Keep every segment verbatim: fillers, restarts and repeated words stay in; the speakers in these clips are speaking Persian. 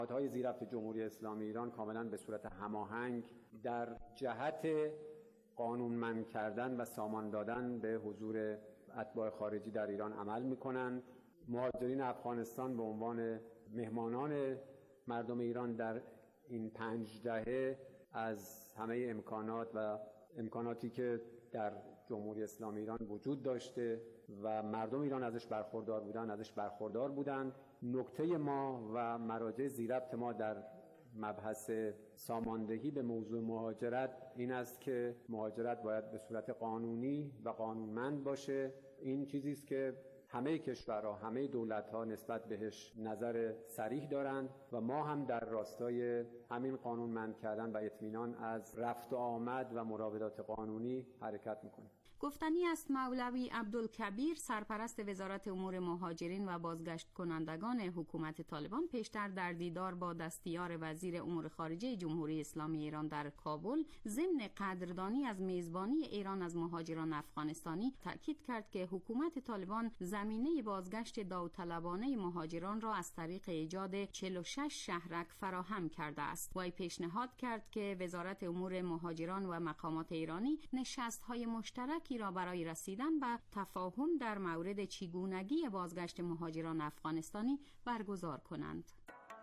نهادهای زیرربط جمهوری اسلامی ایران کاملا به صورت هماهنگ در جهت قانونمند کردن و سامان دادن به حضور اتباع خارجی در ایران عمل می‌کنند. مهاجرین افغانستان به عنوان مهمانان مردم ایران در این پنج دهه از همه امکانات و امکاناتی که در جمهوری اسلامی ایران وجود داشته و مردم ایران ازش برخوردار بودن ازش برخوردار بودند. نکته ما و مراجع زیرربط ما در مبحث ساماندهی به موضوع مهاجرت این است که مهاجرت باید به صورت قانونی و قانونمند باشه. این چیزی است که همه کشورها، همه دولت‌ها نسبت بهش نظر صریح دارند و ما هم در راستای همین قانونمند کردن و اطمینان از رفت و آمد و مراودات قانونی حرکت می‌کنیم. گفتنی است مولوی عبدالکبیر سرپرست وزارت امور مهاجرین و بازگشت کنندگان حکومت طالبان پیشتر در دیدار با دستیار وزیر امور خارجه جمهوری اسلامی ایران در کابل ضمن قدردانی از میزبانی ایران از مهاجران افغانستانی تاکید کرد که حکومت طالبان زمینه بازگشت داوطلبانه مهاجران را از طریق ایجاد چهل و شش شهرک فراهم کرده است. وی پیشنهاد کرد که وزارت امور مهاجران و مقامات ایرانی نشست‌های مشترکی را برای رسیدن به تفاهم در مورد چگونگی بازگشت مهاجران افغانستانی برگزار کنند.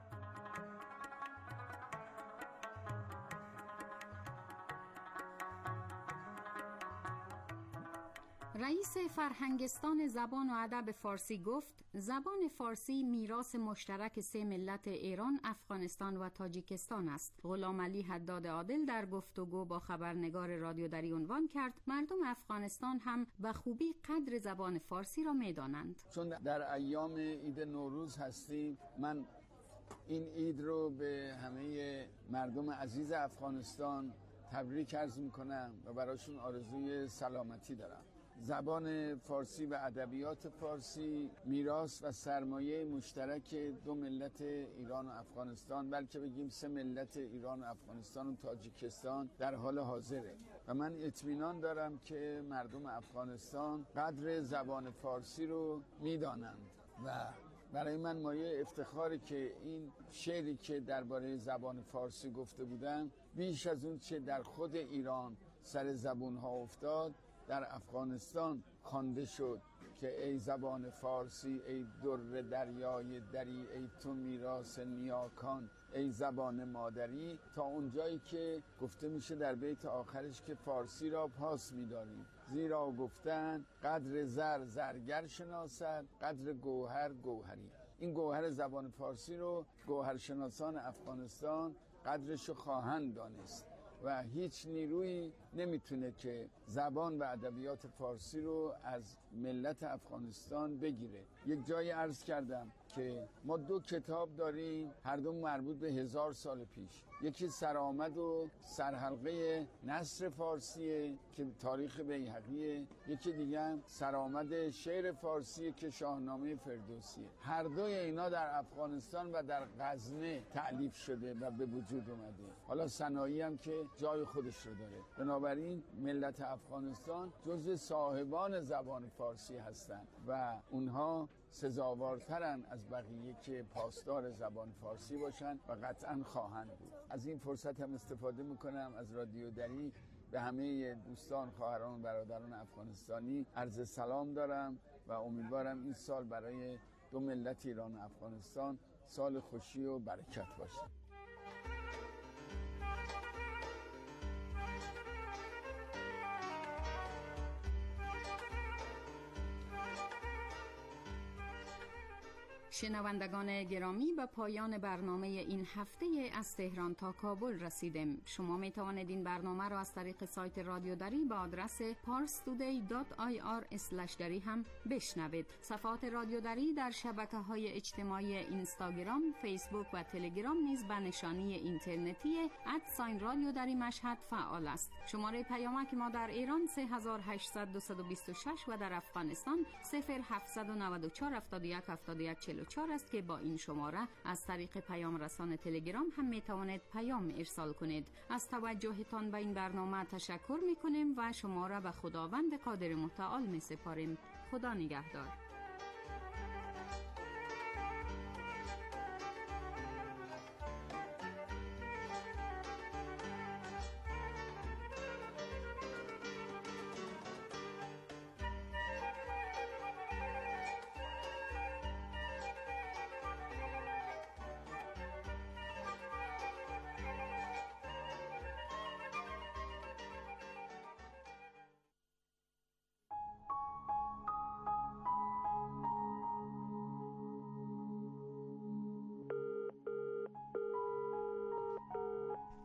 رئیس فرهنگستان زبان و ادب فارسی گفت زبان فارسی میراث مشترک سه ملت ایران، افغانستان و تاجیکستان است. غلام علی حداد عادل در گفتگو با خبرنگار رادیو دری عنوان کرد مردم افغانستان هم به خوبی قدر زبان فارسی را میدانند. چون در ایام عید نوروز هستیم، من این عید رو به همه مردم عزیز افغانستان تبریک عرض میکنم و براشون آرزوی سلامتی دارم. زبان فارسی و ادبیات فارسی میراث و سرمایه مشترک دو ملت ایران و افغانستان، بلکه بگیم سه ملت ایران و افغانستان و تاجیکستان در حال حاضره و من اطمینان دارم که مردم افغانستان قدر زبان فارسی رو میدانند و برای من مایه افتخاری که این شعری که درباره زبان فارسی گفته بودم بیش از اون چه در خود ایران سر زبونها افتاد در افغانستان خوانده شد که ای زبان فارسی، ای در دریای دری، ای تو میراث نیاکان، ای زبان مادری، تا اونجایی که گفته میشه در بیت آخرش که فارسی را پاس می‌داریم، زیرا گفتن قدر زر زرگر شناسد، قدر گوهر گوهری. این گوهر زبان فارسی رو گوهرشناسان افغانستان قدرشو خواهند دانست و هیچ نیرویی نمیتونه که زبان و ادبیات فارسی رو از ملت افغانستان بگیره. یک جایی عرض کردم که ما دو کتاب داریم، هر دو مربوط به هزار سال پیش. یکی سرآمد و سرحلقه نثر فارسیه که تاریخ بیهقیه، یکی دیگه هم سرآمد شعر فارسیه که شاهنامه فردوسیه. هر دوی اینا در افغانستان و در غزنه تألیف شده و به وجود اومده. حالا صنایع هم که جای خودش رو داره. بنابراین ملت افغانستان جزو صاحبان زبان فارسی هستند و اونها سزاوارترن از بقیه که پاسدار زبان فارسی باشن و قطعا خواهند بود. از این فرصت هم استفاده میکنم از رادیو دری به همه دوستان، خواهران و برادران افغانستانی عرض سلام دارم و امیدوارم این سال برای دو ملت ایران و افغانستان سال خوشی و برکت باشه. شنوندگان گرامی، به پایان برنامه این هفته از تهران تا کابل رسیدیم. شما می توانید این برنامه را از طریق سایت رادیو دری با آدرس پارس تودی دات آی آر اسلش دری هم بشنوید. صفحات رادیو دری در شبکه‌های اجتماعی اینستاگرام، فیسبوک و تلگرام نیز به نشانی اینترنتی ات رادیو دری مشهد فعال است. شماره پیامک ما در ایران سه هزار و هشتصد و بیست و شش و در افغانستان صفر هفتصد و نود و چهار هفتاد و یک هفتاد و یک چهل و چهار است که با این شماره از طریق پیام رسان تلگرام هم می توانید پیام ارسال کنید. از توجهتان به این برنامه تشکر می کنیم و شما را به خداوند قادر متعال می سپاریم. خدا نگهدار.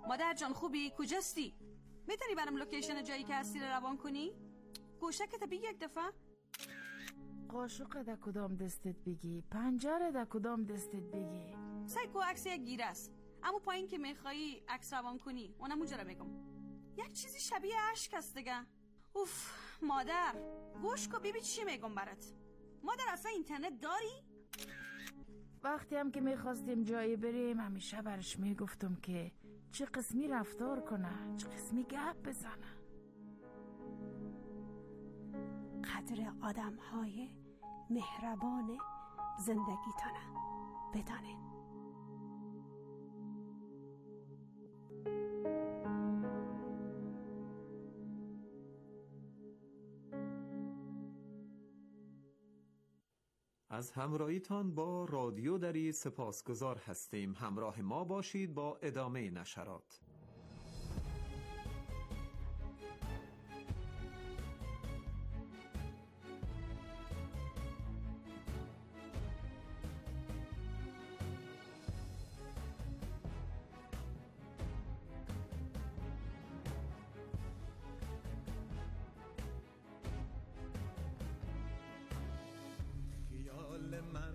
مادر جان خوبی؟ کجاستی؟ میتونی برام لوکیشن جایی که هستی رو روان کنی؟ گوشکت بگی یک دفعه. قاشق در کدام دستت بگی، پنجره در کدام دستت بگی. سایکو عکس یک گیره است، اما پایین که میخوایی عکس روان کنی اونم اونجا رو میگم. یک چیزی شبیه اشک است دیگه. اوف مادر گوش کو ببین چی میگم برات. مادر اصلا اینترنت داری؟ وقتی هم که میخواستیم جایی بریم همیشه برش میگفتم که چه قسمی رفتار کنه، چه قسمی گپ بزنه. قدر آدم های مهربان زندگیتانه بدانین. از همراهیتان با رادیو دری سپاسگزار هستیم. همراه ما باشید با ادامه نشرات.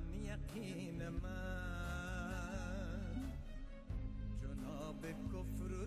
من جناب کفر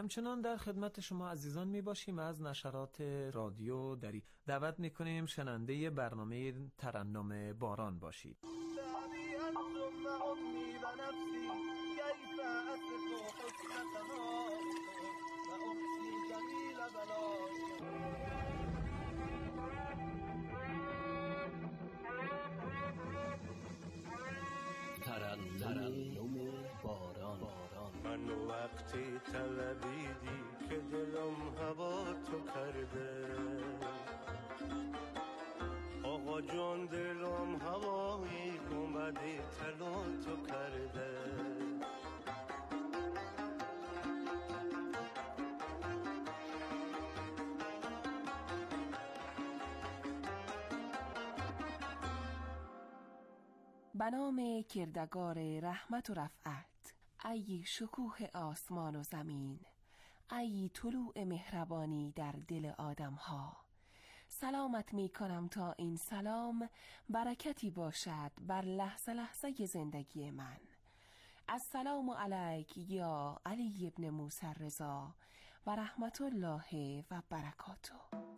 همچنان در خدمت شما عزیزان می باشیم از نشرات رادیو دری. دعوت می کنیم شنونده برنامه ترنم باران باشید. ترنم باران. من وقتی طلبیدی که دلم هوا تو کرده، آقا جان دلم هوایی گنبدی طلا تو کرده. به نام کردگار رحمت و رفعت، ای شکوه آسمان و زمین، ای طلوع مهربانی در دل آدم ها، سلامت می کنم تا این سلام برکتی باشد بر لحظه لحظه زندگی من. السلام علیک یا علی ابن موسی رضا و رحمت الله و برکاته.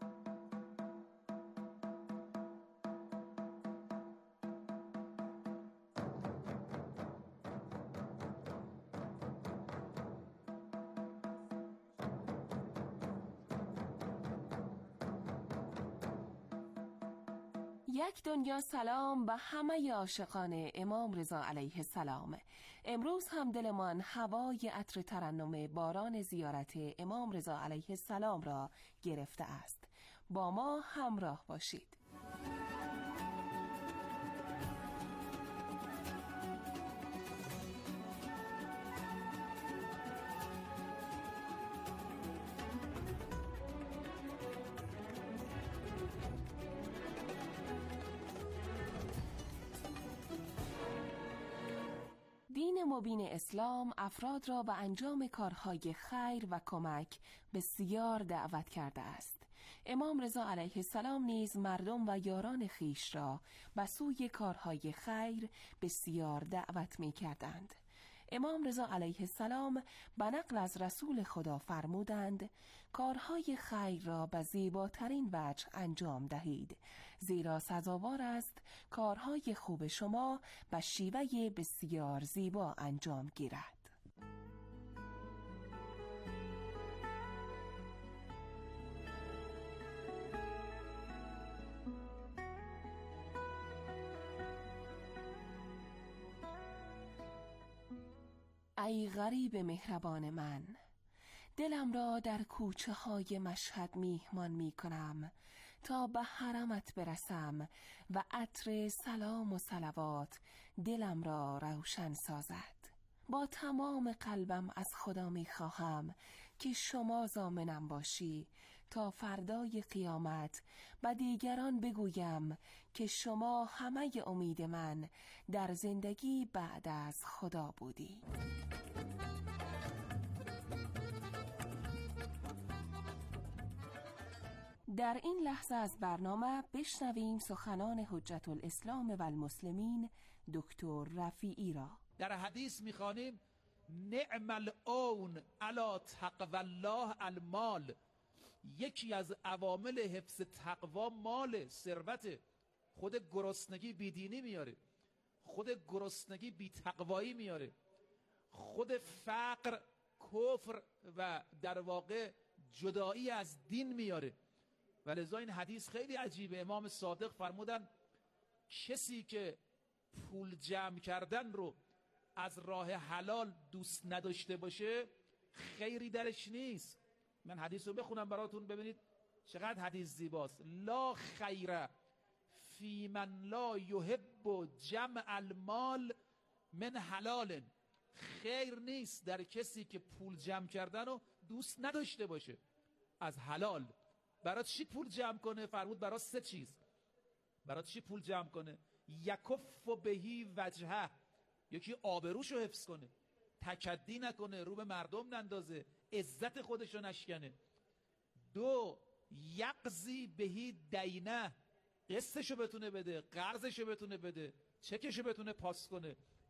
یک دنیا سلام به همه عاشقان امام رضا علیه السلام. امروز هم دلمان هوای عطر ترنم باران زیارت امام رضا علیه السلام را گرفته است. با ما همراه باشید. دین مبین اسلام افراد را به انجام کارهای خیر و کمک بسیار دعوت کرده است. امام رضا علیه السلام نیز مردم و یاران خیش را به سوی کارهای خیر بسیار دعوت می کردند. امام رضا علیه السلام به نقل از رسول خدا فرمودند کارهای خیر را به زیباترین وجه انجام دهید، زیرا سزاوار است کارهای خوب شما به شیوه بسیار زیبا انجام گیرد. ای غریب مهربان من، دلم را در کوچه های مشهد میهمان می کنم تا به حرمت برسم و عطر سلام و صلوات دلم را روشن سازد. با تمام قلبم از خدا می خواهم که شما ضامنم باشی تا فردای قیامت به دیگران بگویم که شما همه امید من در زندگی بعد از خدا بودی. در این لحظه از برنامه بشنویم سخنان حجت الاسلام و المسلمین دکتر رفیعی را. در حدیث میخوانیم نعم الاون علی تقوی الله المال. یکی از عوامل حفظ تقوا مال، ثروت. خود گرسنگی بیدینی میاره، خود گرسنگی بی تقوایی میاره، خود فقر کفر و در واقع جدایی از دین میاره. ولذا این حدیث خیلی عجیبه. امام صادق فرمودن کسی که پول جمع کردن رو از راه حلال دوست نداشته باشه خیری درش نیست. من حدیث رو بخونم براتون ببینید چقدر حدیث زیباست. لا خیر فی من لا یحب جمع المال من حلال. خیر نیست در کسی که پول جمع کردن رو دوست نداشته باشه از حلال. برای چی پول جمع کنه؟ فرمود برای سه چیز. برای چی پول جمع کنه؟ یکف بهی وجهه، یکی آبروشو حفظ کنه، تکدی نکنه، رو به مردم نندازه، عزت خودشو نشکنه. دو، یقضی بهی دینه، قسطشو بتونه بده، قرضشو بتونه بده، چکشو بتونه پاس کنه.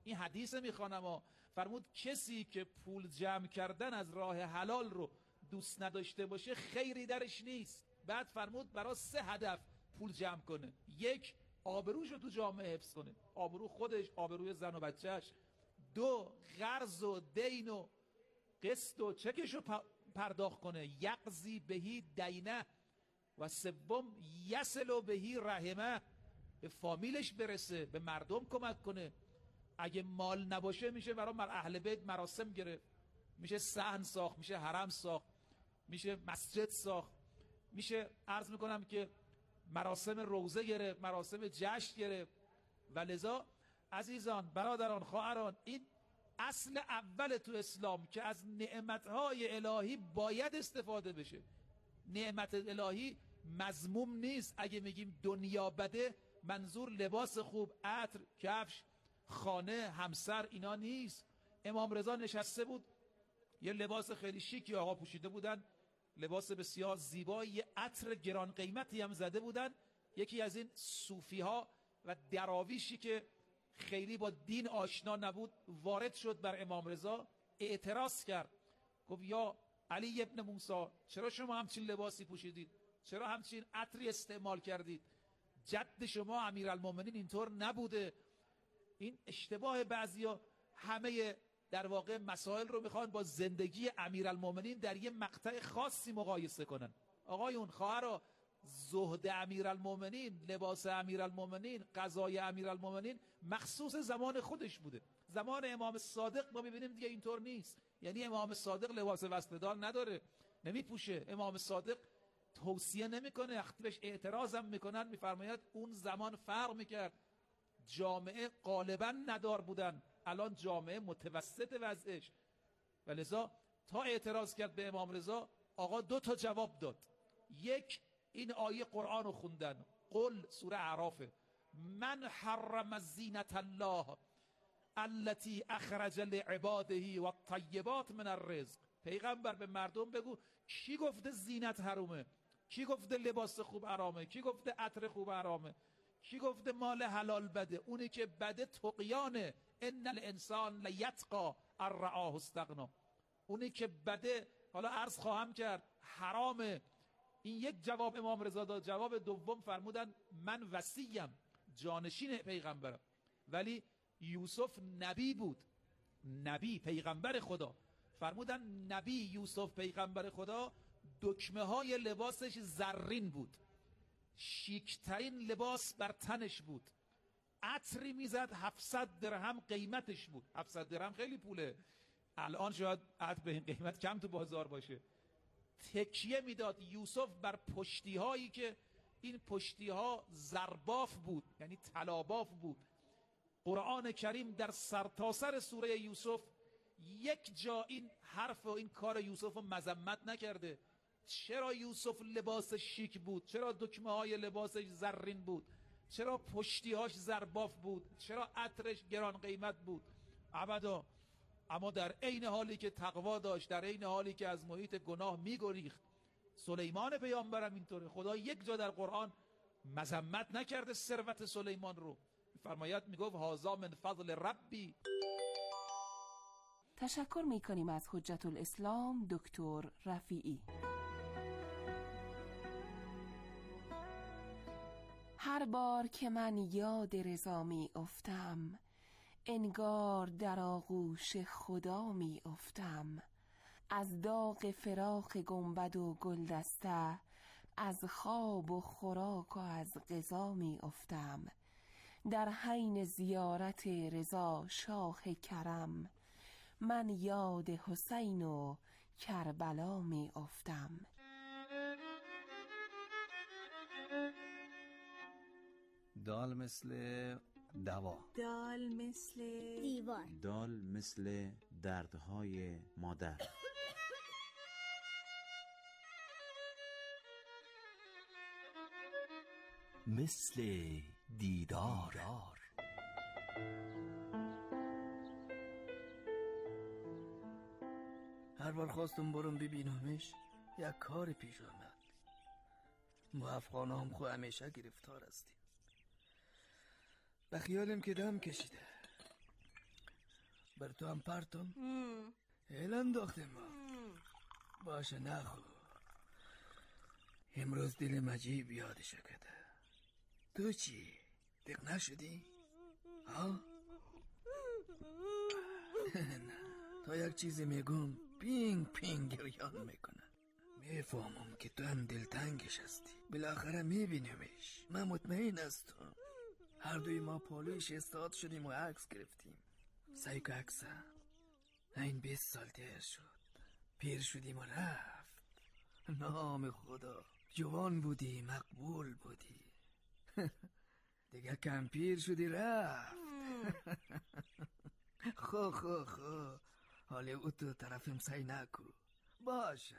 این حدیث میخوانم ها، فرمود کسی که پول جمع کردن از راه حلال رو دوست نداشته باشه خیری درش نیست. بعد فرمود برای سه هدف پول جمع کنه: یک، آبروش رو تو جامعه حفظ کنه، آبرو خودش، آبروی زن و بچهش. دو، قرض و دین و قسط و چکش رو پرداخت کنه، یقضی بهی دینه. و سوم، یصل بهی رحمه، به فامیلش برسه، به مردم کمک کنه. اگه مال نباشه میشه برای اهل بیت مراسم گرفت، میشه صحن ساخت، میشه حرم ساخت، میشه مسجد ساخت، میشه عرض میکنم که مراسم روزه گرفت، مراسم جشن گرفت. و لذا عزیزان، برادران، خواهران، این اصل اول تو اسلام که از نعمتهای الهی باید استفاده بشه. نعمت الهی مذموم نیست. اگه میگیم دنیا بده، منظور لباس خوب، عطر، کفش، خانه، همسر اینا نیست. امام رضا نشسته بود، یه لباس خیلی شیکی آقا پوشیده بودن، لباس بسیار زیبایی، یه عطر گران قیمتی هم زده بودن. یکی از این صوفی ها و دراویشی که خیلی با دین آشنا نبود وارد شد بر امام رضا، اعتراض کرد، گفت یا علی ابن موسی، چرا شما همچین لباسی پوشیدید؟ چرا همچین عطری استعمال کردید؟ جد شما امیرالمومنین اینطور نبوده. این اشتباه بعضیا، همه در واقع مسائل رو میخوان با زندگی امیرالمومنین در یه مقطع خاصی مقایسه کنن. آقایون، خواهرها، زهد امیرالمومنین، لباس امیرالمومنین، غذای امیرالمومنین مخصوص زمان خودش بوده. زمان امام صادق ما میبینیم دیگه اینطور نیست. یعنی امام صادق لباس وصله‌دار نداره، نمیپوشه. امام صادق توصیه نمیکنه، وقتی بهش اعتراض هم میکنن میفرماید اون زمان فرق میکرد، جامعه غالبا ندار بودن، الان جامعه متوسط وضعش. و لذا تا اعتراض کرد به امام رضا، آقا دو تا جواب داد. یک، این آیه قرآن رو خوندن، قل، سوره اعرافه، من حرم زینت الله التي اخرج لعباده و الطیبات من الرزق. پیغمبر به مردم بگو کی گفته زینت حرومه؟ کی گفته لباس خوب حرامه؟ کی گفته عطر خوب حرامه؟ کی گفته مال حلال بده؟ اونی که بده طغیانه. ان الانسان لیطغی ان رآه استغنی. اونی که بده، حالا عرض خواهم کرد، حرامه. این یک جواب امام رضا داد. جواب دوم فرمودن من وصیم، جانشین پیغمبرم. ولی یوسف نبی بود، نبی، پیغمبر خدا. فرمودن نبی یوسف پیغمبر خدا دکمه های لباسش زرین بود، شیکترین لباس بر تنش بود، عطری میزد هفتصد درهم قیمتش بود. هفتصد درهم خیلی پوله، الان شاید عطر به این قیمت کم تو بازار باشه. تکیه میداد یوسف بر پشتی هایی که این پشتی ها زرباف بود، یعنی طلاباف بود. قرآن کریم در سرتاسر سوره یوسف یک جا این حرف و این کار یوسف رو مذمت نکرده. چرا یوسف لباس شیک بود؟ چرا دکمه های لباسش زرین بود؟ چرا پشتیهاش زرباف بود؟ چرا عطرش گران قیمت بود؟ ابدا. اما در عین حالی که تقوا داشت، در عین حالی که از محیط گناه میگریخت. سلیمان پیامبرم اینطوره. خدا یک جا در قرآن مذمت نکرده ثروت سلیمان رو. فرمایت میگفت هذا من فضل ربی. تشکر میکنیم از حجت الاسلام دکتر رفیعی. هر بار که من یاد رضا می افتم، انگار در آغوش خدا می افتم. از داغ فراق گنبد و گلدسته، از خواب و خوراک و از غذا می افتم. در حین زیارت رضا شاه کرم، من یاد حسین و کربلا می افتم. دال مثل دوا، دال مثل دیوار، دال مثل دردهای مادر، مثل دیدار. هر بار خواستم برم ببینمش یک کار پیش آمد. ما افغانا هم خو همیشه گرفتار هستیم. به خیالم که دم کشیده. بر تو هم پرتم هل انداختم ما. باشه نخو، امروز دل مجیب یادش کده. تو چی؟ دق نشدی؟ ها؟ نه، تا یک چیزی میگم پینگ پینگ گریان میکنه. میفهمم که تو هم دلتنگش هستی، بالاخره میبینیمش. من مطمئن هستم هر دوی ما پالویش استاد شدیم و عکس گرفتیم. سعی که عکسه این بیست سال دیر شد، پیر شدیم و رفت. نام خدا، جوان بودی، مقبول بودی. دیگه کم پیر شدی رفت. خو خو خو حالی او تو طرفم سعی نکو. باشه.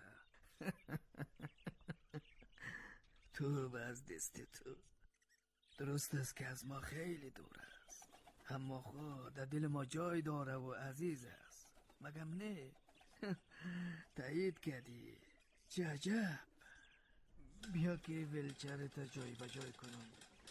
تو به از دست تو. درست است که از ما خیلی دور است، اما خود در دل ما جای داره و عزیز است. مگم نه؟ تایید کردی. چه عجب. بیا که ولچر تا جای بجای کنم.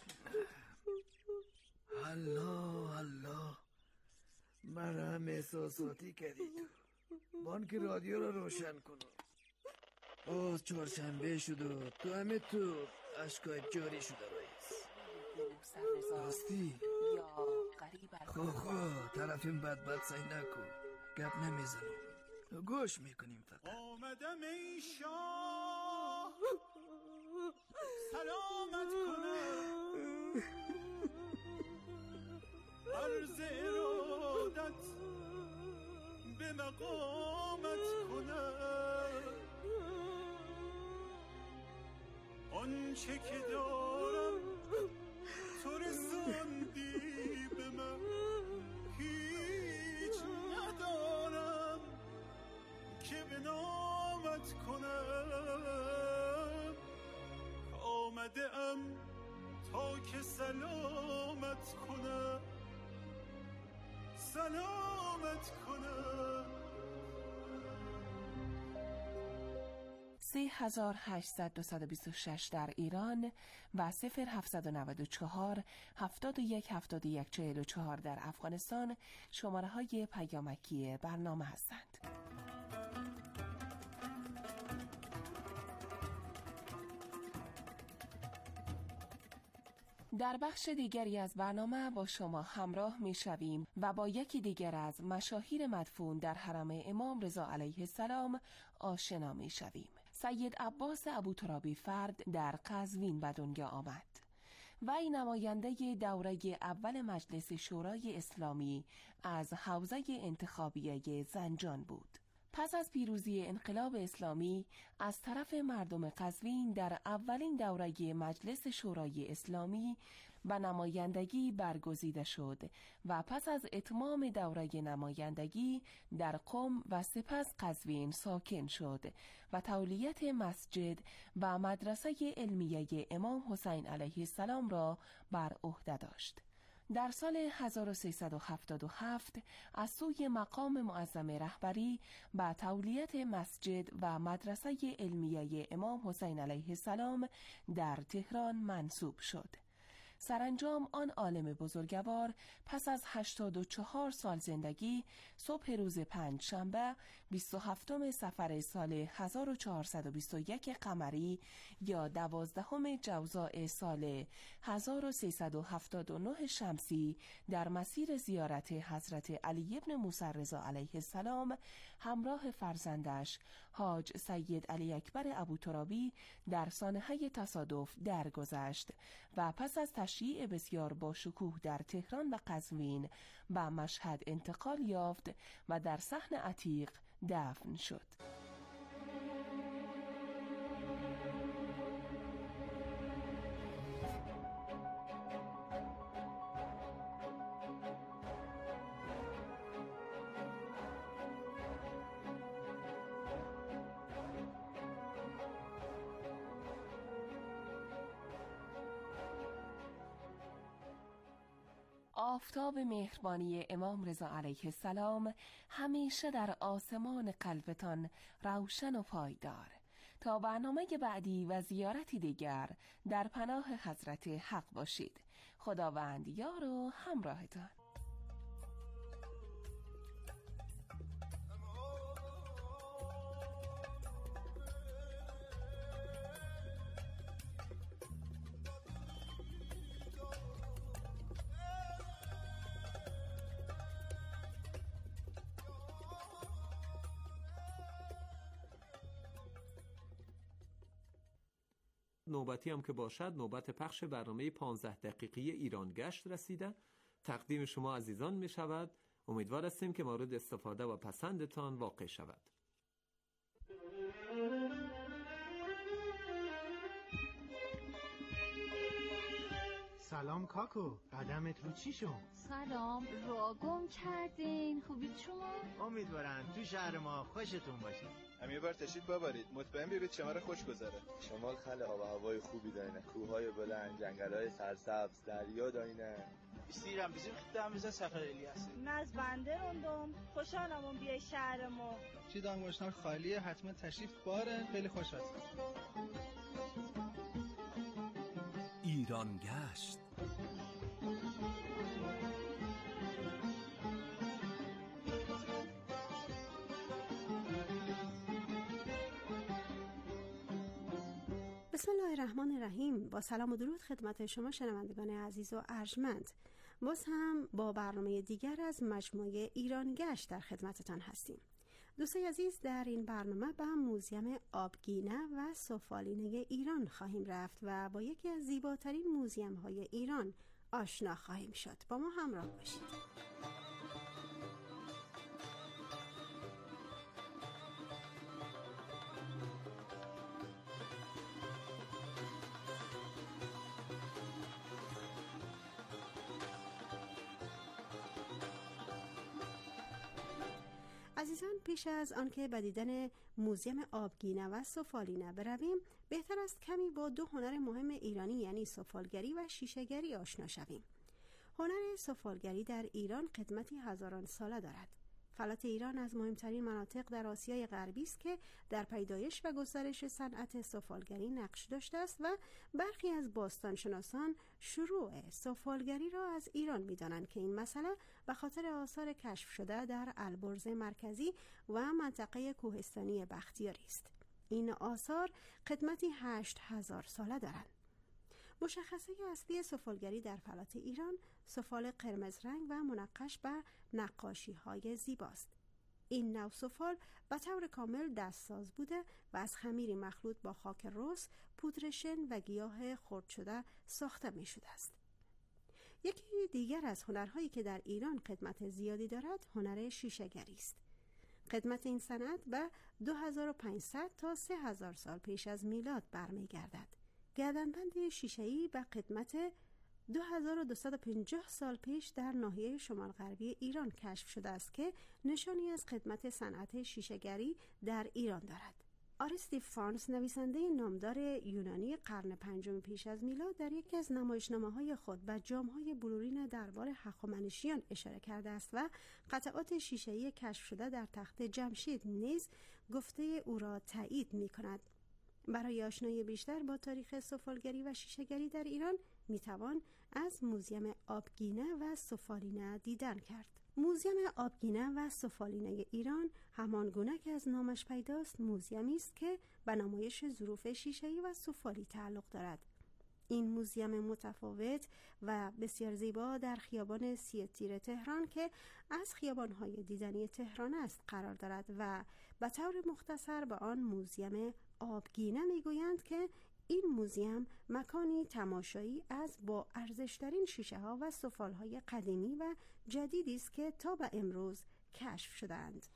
الله الله، مرا احساساتی کردی تو. بان که رادیو رو روشن کنم. باز چهارشنبه شد و تو همه تو اشکای جاری شده رئیس. راستی؟ خو خو طرفیم بد بد سعی نکن، گپ نمیزنم، گوش میکنیم فقط. آمدم ای شاه سلامت کنم، عرض ارادت به مقامت کنم. آنچه که دارم تو رساندی به من، هیچ ندارم که به نامت کنم. آمده ام تا که سلامت کنم، سلامت کنم. سه هزار هشتصد دویست و بیست و شش در ایران و صفر هفتصد و نود و چهار هفتاد و یک هفتاد و یک چهل و چهار در افغانستان شماره های پیامکی برنامه هستند. در بخش دیگری از برنامه با شما همراه می شویم و با یکی دیگر از مشاهیر مدفون در حرم امام رضا علیه السلام آشنا می شویم. سید عباس ابوترابی فرد در قزوین به دنیا آمد. وی نماینده دوره اول مجلس شورای اسلامی از حوزه انتخابیه زنجان بود. پس از پیروزی انقلاب اسلامی از طرف مردم قزوین در اولین دوره مجلس شورای اسلامی به نمایندگی برگزیده شد و پس از اتمام دوره نمایندگی در قم و سپس قزوین ساکن شد و تولیت مسجد و مدرسه علمیه امام حسین علیه السلام را بر عهده داشت. در سال هزار و سیصد و هفتاد و هفت از سوی مقام معظم رهبری به تولیت مسجد و مدرسه علمیه امام حسین علیه السلام در تهران منصوب شد. سرانجام آن عالم بزرگوار پس از هشتاد و چهار سال زندگی صبح روز پنج شنبه بیست و هفتم صفر سال هزار و چهارصد و بیست و یک قمری یا دوازدهم جوزاء سال هزار و سیصد و هفتاد و نه شمسی در مسیر زیارت حضرت علی ابن موسی رضا علیه السلام همراه فرزندش حاج سید علی اکبر ابوترابی در سانحه تصادف درگذشت و پس از تشییع بسیار با شکوه در تهران و قزوین به مشهد انتقال یافت و در صحن عتیق دفن شد. آفتاب مهربانی امام رضا علیه السلام همیشه در آسمان قلبتان روشن و پایدار. تا برنامه بعدی و زیارتی دیگر در پناه حضرت حق باشید. خداوند یار و همراهتان. نوبتی هم که باشد نوبت پخش برنامه پانزده دقیقی ایران گشت رسیده. تقدیم شما عزیزان می شود. امیدوار هستیم که مورد استفاده و پسندتان واقع شود. سلام کاکو، قدمت رو چی شد؟ سلام، را گم کردین. خوبید شما؟ امیدوارم تو شهر ما خوشتون باشه. هم یه بار تشریف ببرید، مطمئن بیرید شماره خوش گذره. شمال خیلی آب و هوای خوبی دارینه، کوههای بلند، جنگل‌های سرسبز، دریا دارینه. بیستیرم بیزیم خیلی میزن سفر الیاسی. ناز بنده روندم، خوشحالم اون بیای شهر ما. چی دانگوشنار خالیه، حتما تشریف بارن، خیلی خوش هستم. ایران گشت. بسم الله الرحمن الرحیم. با سلام و درود خدمت شما شنوندگان عزیز و ارجمند. باز هم با برنامه دیگر از مجموعه ایران گشت در خدمتتان هستیم. دوستان عزیز، در این برنامه به موزیم آبگینه و سفالینه ایران خواهیم رفت و با یکی از زیباترین موزیم های ایران آشنا خواهیم شد. با ما همراه باشید. عزیزان، پیش از آنکه به دیدن موزیم آبگینه و سفالینه برویم، بهتر است کمی با دو هنر مهم ایرانی یعنی سفالگری و شیشه‌گری آشنا شویم. هنر سفالگری در ایران قدمتی هزاران ساله دارد. فلات ایران از مهمترین مناطق در آسیای غربی است که در پیدایش و گسترش صنعت سفالگری نقش داشته است و برخی از باستانشناسان شروع سفالگری را از ایران می‌دانند که این مسئله به خاطر آثار کشف شده در البرز مرکزی و منطقه کوهستانی بختیاری است. این آثار قدمتی هشت هزار ساله دارند. مشخصه اصلی سفالگری در فلات ایران سفال قرمز رنگ و منقش بر نقاشی های زیباست. این نوع سفال به طور کامل دستساز بوده و از خمیری مخلوط با خاک رس، پودر شن و گیاه خرد شده ساخته می شده است. یکی دیگر از هنرهایی که در ایران قدمت زیادی دارد هنر شیشه‌گری است. قدمت این صنعت به دو هزار و پانصد تا سه هزار سال پیش از میلاد برمیگردد. گردنبند شیشه‌ای به قدمت دو هزار و دویست و پنجاه سال پیش در ناحیه شمال غربی ایران کشف شده است که نشانی از قدمت صنعت شیشه‌گری در ایران دارد. آریستوفانس، نویسنده نامدار یونانی قرن پنجم پیش از میلاد، در یکی از نمایشنامه‌های خود به جام‌های بلورین دربار هخامنشیان اشاره کرده است و قطعات شیشه‌ای کشف شده در تخت جمشید نیز گفته او را تایید می‌کند. برای آشنایی بیشتر با تاریخ سفالگری و شیشه‌گری در ایران میتوان از موزیم آبگینه و سفالینه دیدن کرد. موزیم آبگینه و سفالینه ایران همان گونه که از نامش پیداست موزیمی است که به نمایش ظروف شیشه‌ای و سفالی تعلق دارد. این موزیم متفاوت و بسیار زیبا در خیابان سی تیر تهران که از خیابان‌های دیدنی تهران است قرار دارد و به طور مختصر به آن موزیم آبگینه میگویند که این موزیم مکانی تماشایی از با ارزشترین شیشه ها و سفال های قدیمی و جدیدی است که تا به امروز کشف شدند.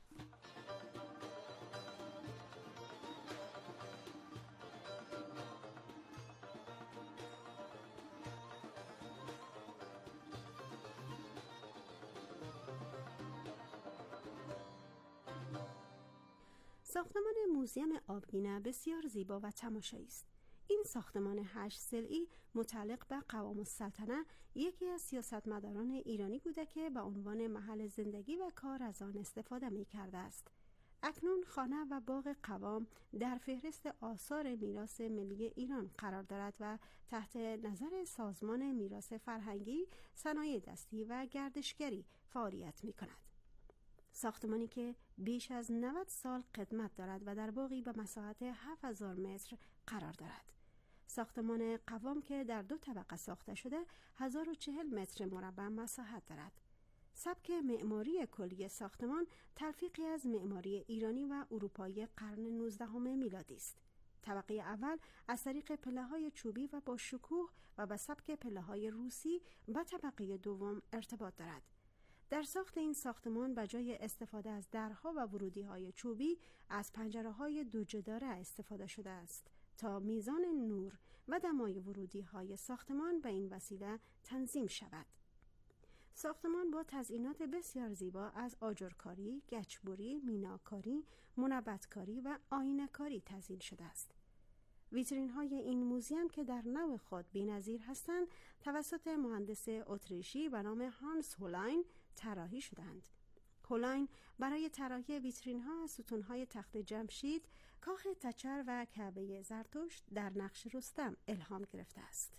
ساختمان موزیم آبگینه بسیار زیبا و تماشایی است. این ساختمان هشت ضلعی متعلق به قوام السلطنه یکی از سیاستمداران ایرانی بوده که به عنوان محل زندگی و کار از آن استفاده می کرده است. اکنون خانه و باغ قوام در فهرست آثار میراث ملی ایران قرار دارد و تحت نظر سازمان میراث فرهنگی، صنایع دستی و گردشگری فعالیت می کند. ساختمانی که بیش از نود سال قدمت دارد و در باغی به مساحت هفت هزار متر قرار دارد. ساختمان قوام که در دو طبقه ساخته شده هزار و چهل متر مربع مساحت دارد. سبک معماری کلی ساختمان تلفیقی از معماری ایرانی و اروپایی قرن نوزدهم میلادی است. طبقه اول از طریق پله‌های چوبی و با شکوه و به سبک پله‌های روسی و طبقه دوم ارتباط دارد. در ساخت این ساختمان به جای استفاده از درها و ورودی‌های چوبی از پنجره‌های دو جداره استفاده شده است تا میزان نور و دمای ورودی‌های ساختمان به این وسیله تنظیم شود. ساختمان با تزئینات بسیار زیبا از آجرکاری، گچبری، میناکاری، منبتکاری و آینه‌کاری تزئین شده است. ویترین‌های این موزیم که در نوع خود بی‌نظیر هستند، توسط مهندس اتریشی به نام هانس هولاین طراحی شدند. هولاین برای طراحی ویترین‌ها از ستون‌های تخت جمشید، کاخ تچر و کعبه زرتشت در نقش رستم الهام گرفته است.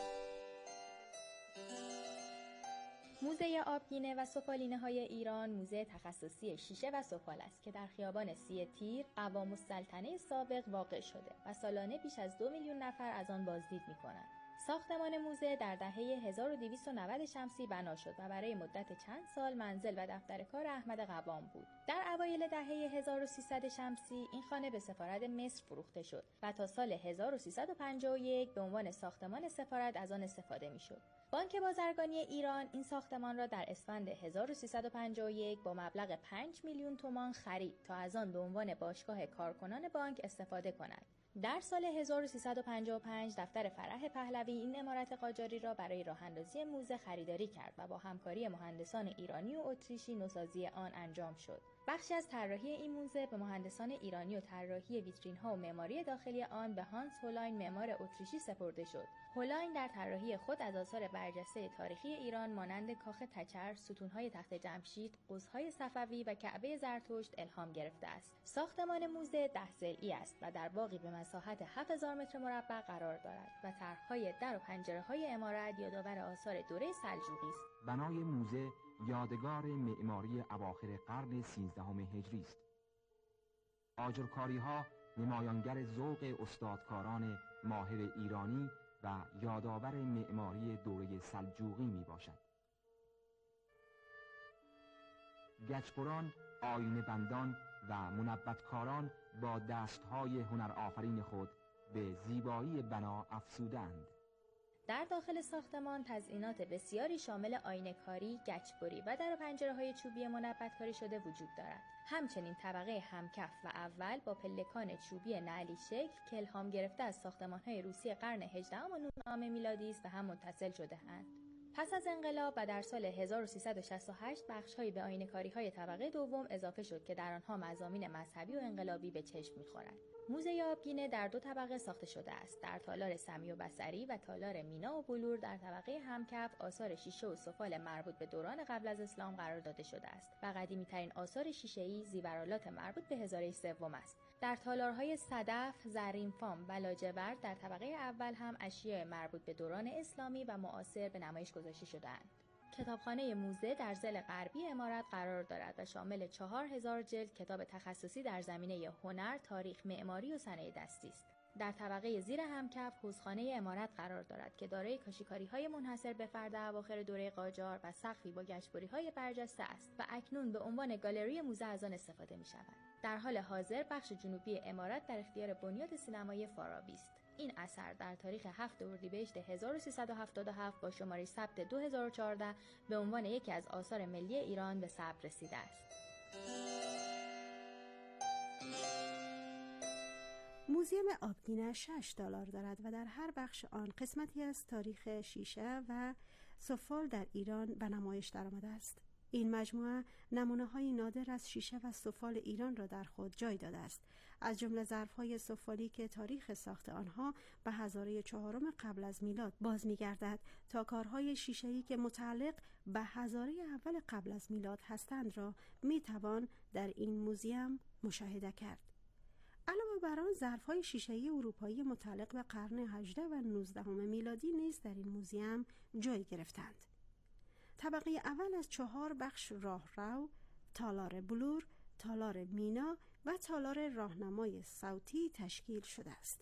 موزه آبگینه و سفالینه‌های ایران موزه تخصصی شیشه و سفال است که در خیابان سی تیر قوام السلطنه سابق واقع شده و سالانه بیش از دو میلیون نفر از آن بازدید می‌کنند. ساختمان موزه در دهه هزار و دویست و نود شمسی بنا شد و برای مدت چند سال منزل و دفتر کار احمد قوام بود. در اوایل دهه هزار و سیصد شمسی این خانه به سفارت مصر فروخته شد و تا سال هزار و سیصد و پنجاه و یک به عنوان ساختمان سفارت از آن استفاده می‌شد. بانک بازرگانی ایران این ساختمان را در اسفند هزار و سیصد و پنجاه و یک با مبلغ پنج میلیون تومان خرید تا از آن به عنوان باشگاه کارکنان بانک استفاده کند. در سال هزار و سیصد و پنجاه و پنج دفتر فرح پهلوی این عمارت قاجاری را برای راه‌اندازی موزه خریداری کرد و با همکاری مهندسان ایرانی و اتریشی نوسازی آن انجام شد. بخشی از طراحی این موزه به مهندسان ایرانی و طراحی ویترین‌ها و معماری داخلی آن به هانس هولاین معمار اتریشی سپرده شد. هولاین در طراحی خود از آثار برجسته تاریخی ایران مانند کاخ تچر، ستون‌های تخت جمشید، قوس‌های صفوی و کعبه زرتشت الهام گرفته است. ساختمان موزه ده ضلعی است و در باغی به مساحت هفت هزار متر مربع قرار دارد و طرح‌های در و پنجره‌های عمارت یادآور آثار دوره سلجوقی است. بنای موزه یادگار معماری اواخر قرن سیزدهم هجری است. آجرکاری‌ها نمایانگر ذوق استادکاران ماهر ایرانی و یادآور معماری دوره سلجوقی می باشد. گچبران، آینه بندان و منبتکاران با دستهای هنرآفرین خود به زیبایی بنا افزودند. در داخل ساختمان تزئینات بسیاری شامل آینه‌کاری، گچبری و در و پنجره‌های چوبی منبت‌کاری شده وجود دارد. همچنین طبقه همکف و اول با پلکان چوبی نعلی شکل که الهام گرفته از ساختمان‌های روسی قرن هجدهم و نوزدهم میلادی است و هم متصل شده‌اند. پس از انقلاب و در سال هزار و سیصد و شصت و هشت بخش‌هایی به آینه‌کاری‌های طبقه دوم اضافه شد که در آنها مضامین مذهبی و انقلابی به چشم می‌خورد. موزه آبگینه در دو طبقه ساخته شده است. در تالار سمی و بصری و تالار مینا و بلور در طبقه همکف آثار شیشه و سفال مربوط به دوران قبل از اسلام قرار داده شده است و قدیمی‌ترین آثار شیشه‌ای زیورالات مربوط به هزاره سوم است. در تالارهای صدف، زرین فام و لاجورد در طبقه اول هم اشیاء مربوط به دوران اسلامی و معاصر به نمایش گذاشته شده‌اند. کتابخانه موزه در ضلع غربی عمارت قرار دارد و شامل چهار هزار جلد کتاب تخصصی در زمینه هنر، تاریخ، معماری و صنایع دستی است. در طبقه زیر همکف حوضخانه عمارت قرار دارد که دارای کاشیکاری‌های منحصر به فرد اواخر دوره قاجار و سقفی با گچبری‌های برجسته است و اکنون به عنوان گالری موزه از آن استفاده می‌شود. در حال حاضر بخش جنوبی عمارت در اختیار بنیاد سینمایی فارابی است. این اثر در تاریخ هفتم اردیبهشت هزار و سیصد و هفتاد و هفت با شماره ثبت دو هزار و چهارده به عنوان یکی از آثار ملی ایران به ثبت رسیده است. موزیم آبگینه شش دلار دارد و در هر بخش آن قسمتی از تاریخ شیشه و سفال در ایران به نمایش درآمده است. این مجموعه نمونه‌های نادر از شیشه و سفال ایران را در خود جای داده است، از جمله ظرف‌های سفالی که تاریخ ساخت آنها به هزاره چهارم قبل از میلاد باز می‌گردد تا کارهای شیشه‌ای که متعلق به هزاره اول قبل از میلاد هستند را می‌توان در این موزیم مشاهده کرد. علاوه بر آن ظرف‌های شیشه‌ای اروپایی متعلق به قرن هجدهم و نوزدهم میلادی نیز در این موزیم جای گرفتند. طبقه اول از چهار بخش راهرو، تالار بلور، تالار مینا و تالار راهنمای صوتی تشکیل شده است.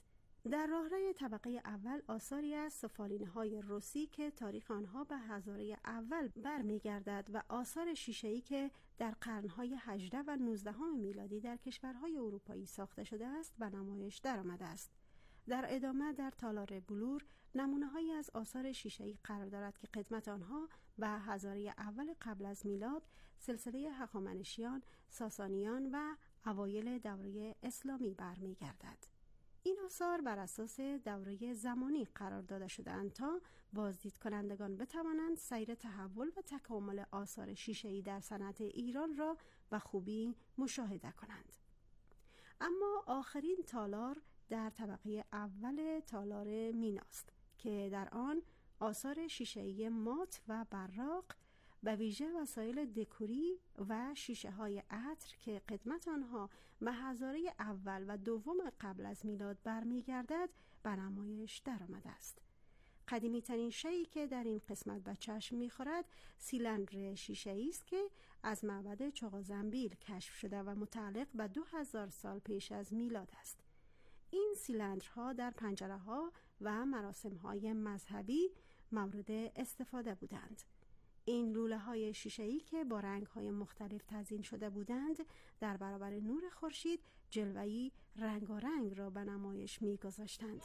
در راهروی طبقه اول آثاری از سفالینه‌های روسی که تاریخ آنها به هزاره اول برمیگردد و آثار شیشه‌ای که در قرن‌های هجدهم و نوزدهم میلادی در کشورهای اروپایی ساخته شده است به نمایش درآمده است. در ادامه در تالار بلور نمونه‌هایی از آثار شیشه‌ای قرار دارد که قدمت آنها به هزاره اول قبل از میلاد، سلسله هخامنشیان، ساسانیان و اوایل دوره اسلامی برمیگردد. این آثار بر اساس دوره زمانی قرار داده شده‌اند تا بازدید کنندگان بتوانند سیر تحول و تکامل آثار شیشه‌ای در صنعت ایران را به خوبی مشاهده کنند. اما آخرین تالار در طبقه اول تالار میناست که در آن آثار شیشه‌ای مات و براق به ویژه وسایل دکوری و شیشه های عطر که قدمت آنها به هزاره اول و دوم قبل از میلاد برمیگردد به نمایش درآمده است. قدیمی ترین شیئی که در این قسمت به چشم می‌خورد سیلندر شیشه‌ای است که از معبد چغازنبیل کشف شده و متعلق به دو هزار سال پیش از میلاد است. این سیلندرها در پنجره‌ها و مراسم‌های مذهبی مورد استفاده بودند. این لوله‌های شیشه‌ای که با رنگ‌های مختلف تزیین شده بودند در برابر نور خورشید جلوه‌ای رنگارنگ را به نمایش می‌گذاشتند.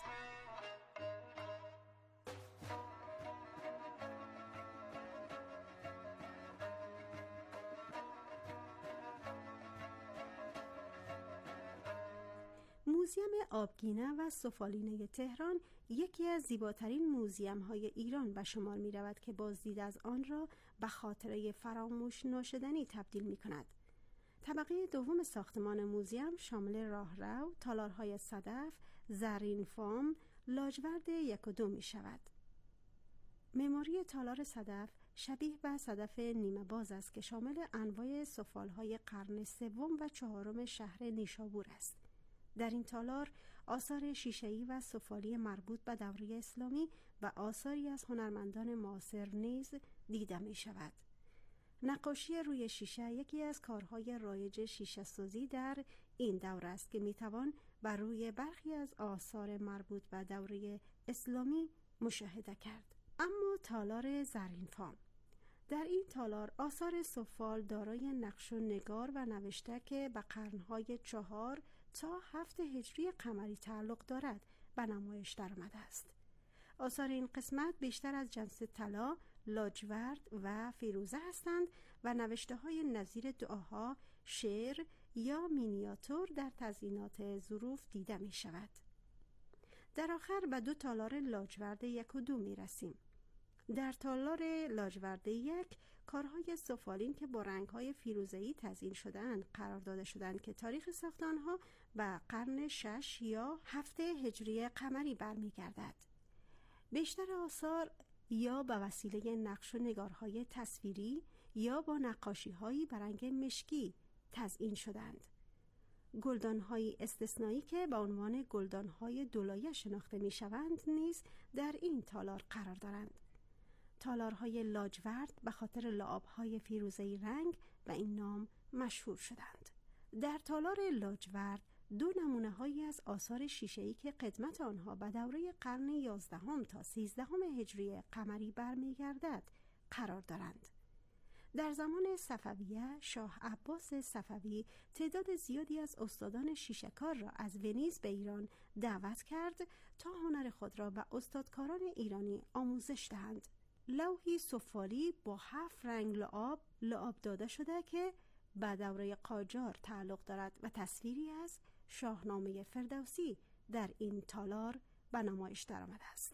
موزیم آبگینه و سفالینه تهران یکی از زیباترین موزیم‌های ایران به شمار می‌رود که بازدید از آن را به خاطره فراموش ناشدنی تبدیل می‌کند. طبقه دوم ساختمان موزیم شامل راهرو، تالارهای صدف، زرین فام، لاجورد یک و دو می‌شود. معماری تالار صدف شبیه به صدف نیمه باز است که شامل انواع سفال‌های قرن سوم و چهارم شهر نیشابور است. در این تالار آثار شیشه‌ای و سفالی مربوط به دوره اسلامی و آثاری از هنرمندان معاصر نیز دیده می شود. نقاشی روی شیشه یکی از کارهای رایج شیشه سازی در این دوره است که می توان بر روی برخی از آثار مربوط به دوره اسلامی مشاهده کرد. اما تالار زرین فام، در این تالار آثار سفال دارای نقش و نگار و نوشته که به قرنهای چهار تا هفت هجری قمری تعلق دارد به نمایش درآمده است. آثار این قسمت بیشتر از جنس طلا، لاجورد و فیروزه هستند و نوشته های نظیر دعاها، شعر یا مینیاتور در تزیینات ظروف دیده می شود. در آخر به دو تالار لاجورد یک و دو می رسیم. در تالار لاجورد یک کارهای سفالین که با رنگ‌های فیروزه‌ای تزیین شده‌اند قرار داده شدند که تاریخ ساخت آنها به قرن شش یا هفت هجری قمری برمیگردد. بیشتر آثار یا به وسیله نقش و نگارهای تصویری یا با نقاشی‌هایی به رنگ مشکی تزیین شدند. گلدان‌های استثنایی که به عنوان گلدان‌های دولایه شناخته می‌شوند نیز در این تالار قرار دارند. تالارهای لاجورد به خاطر لعاب‌های فیروزه‌ای رنگ و این نام مشهور شدند. در تالار لاجورد دو نمونه‌هایی از آثار شیشه‌ای که قدمت آنها به دوره قرن یازدهم تا سیزدهم هجری قمری برمیگردد قرار دارند. در زمان صفویه شاه عباس صفوی تعداد زیادی از استادان شیشه‌کار را از ونیز به ایران دعوت کرد تا هنر خود را به استادکاران ایرانی آموزش دهند. لوحی سفالی با هفت رنگ لعاب لعاب داده شده که به دوره قاجار تعلق دارد و تصویری از شاهنامه فردوسی در این تالار به نمایش درآمده است.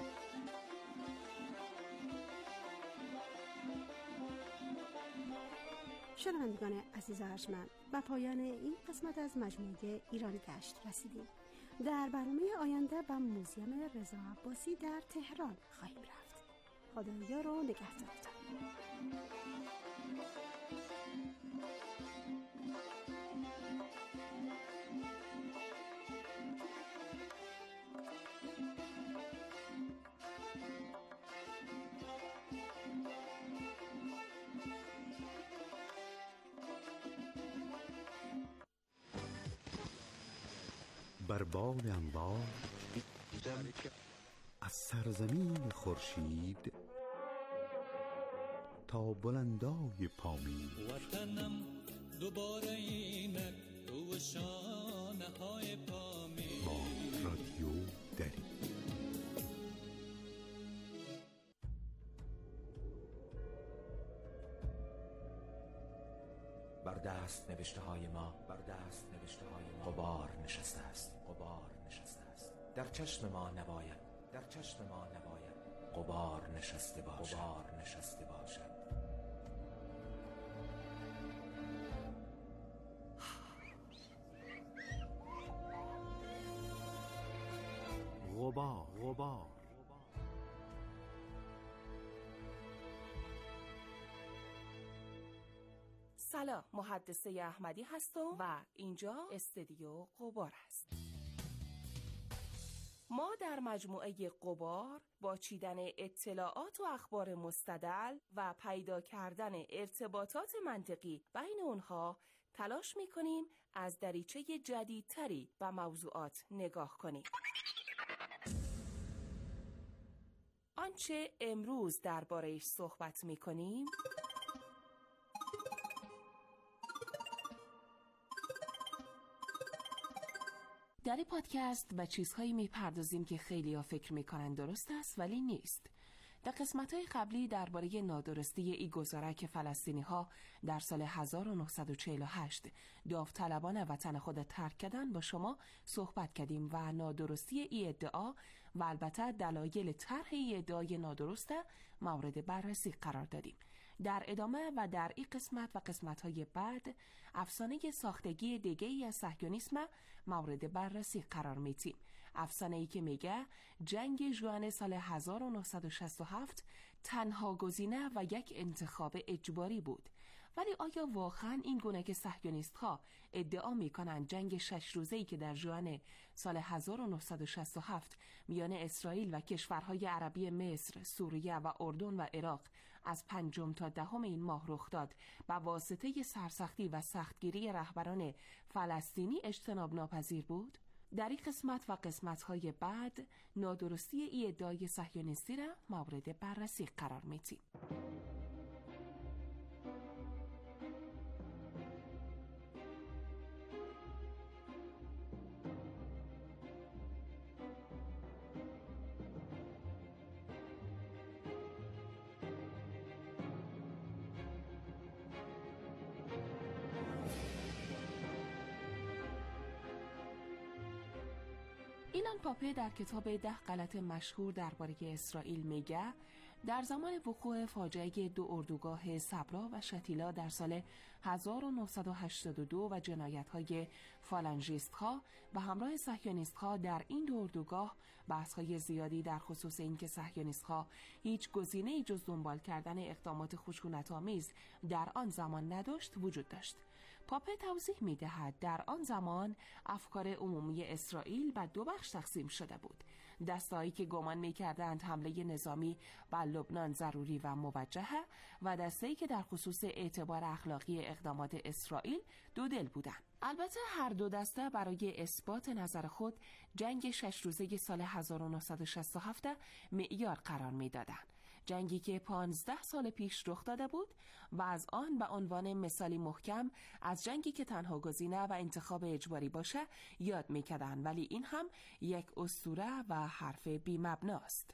شنوندگان عزیز ارجمند، به پایان این قسمت از مجموعه ایران گشت رسیدیم. در برنامه آینده به موزیم رضا عباسی در تهران خواهیم رفت. خدایا رو نگهدارتان. بر باد انبار از سرزمین خورشید تا بلندای پامید وطنم دوباره اینک تو شانه های پامید با رادیو دری. بر دست نوشته های ما بر دست نوشته های ما غبار نشسته است غبار نشسته است در چشم ما نباید در چشم ما نباید غبار نشسته باشد غبار نشسته باشد غبار غبار سلام، محدثه احمدی هستم و اینجا استودیو غبار است. ما در مجموعه غبار با چیدن اطلاعات و اخبار مستدل و پیدا کردن ارتباطات منطقی بین اونها تلاش می‌کنیم از دریچه جدیدتری به موضوعات نگاه کنیم. آنچه امروز درباره‌اش صحبت می‌کنیم در این پادکست به چیزهایی میپردازیم که خیلی ها فکر میکنن درست است ولی نیست. در قسمت‌های قبلی درباره نادرستی ای گزارک فلسطینی ها در سال هزار و نهصد و چهل و هشت داوطلبانه وطن خود ترک کردن با شما صحبت کردیم و نادرستی ای ادعا و البته دلایل طرح ای ادعای نادرست مورد بررسی قرار دادیم. در ادامه و در این قسمت و قسمت‌های بعد افسانه ساختگی دیگه‌ای از صهیونیسم مورد بررسی قرار می‌دیم. افسانه‌ای که میگه جنگ ژوئن سال هزار و نهصد و شصت و هفت تنها گزینه و یک انتخاب اجباری بود. ولی آیا واقعاً این گونه که صهیونیست‌ها ادعا می‌کنند جنگ شش روزه‌ای که در ژوئن سال هزار و نهصد و شصت و هفت میان اسرائیل و کشورهای عربی مصر، سوریه و اردن و عراق از پنجم تا دهم این ماه رخ داد با واسطه سرسختی و سختگیری رهبران فلسطینی اجتناب ناپذیر بود؟ در این قسمت و قسمت‌های بعد نادرستی ای ادعای صهیونیستی را مورد بررسی قرار می‌دیم. ایلان پاپه در کتاب ده غلط مشهور درباره اسرائیل میگه در زمان وقوع فاجعه دو اردوگاه صبرا و شتیلا در سال هزار و نهصد و هشتاد و دو و جنایت‌های فالنژیست‌ها و همراه صهیونیست‌ها در این دو اردوگاه بحث‌های زیادی در خصوص اینکه صهیونیست‌ها هیچ گزینه‌ای جز دنبال کردن اقدامات خشونت‌آمیز در آن زمان نداشت وجود داشت. پاپه توضیح می‌دهد در آن زمان افکار عمومی اسرائیل به دو بخش تقسیم شده بود. دسته‌هایی که گمان می‌کردند حمله نظامی بر لبنان ضروری و موجهه و دسته‌ای که در خصوص اعتبار اخلاقی اقدامات اسرائیل دو دل بودند. البته هر دو دسته برای اثبات نظر خود جنگ شش روزه سال هزار و نهصد و شصت و هفت معیار قرار می‌دادند. جنگی که پانزده سال پیش رخ داده بود و از آن به عنوان مثالی محکم از جنگی که تنها گزینه و انتخاب اجباری باشه یاد می‌کردند، ولی این هم یک اسطوره و حرف بی‌مبناست.